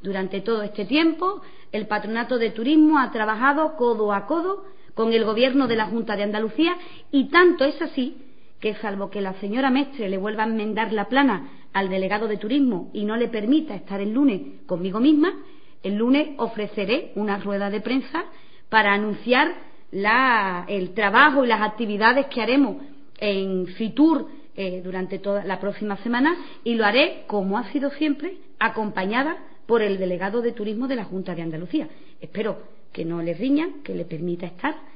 Durante todo este tiempo, el Patronato de Turismo ha trabajado codo a codo con el Gobierno de la Junta de Andalucía, y tanto es así que, salvo que la señora Mestre le vuelva a enmendar la plana al delegado de Turismo y no le permita estar el lunes conmigo misma, el lunes ofreceré una rueda de prensa para anunciar el trabajo y las actividades que haremos en Fitur durante toda la próxima semana, y lo haré, como ha sido siempre, acompañada por el delegado de Turismo de la Junta de Andalucía. Espero que no le riña, que le permita estar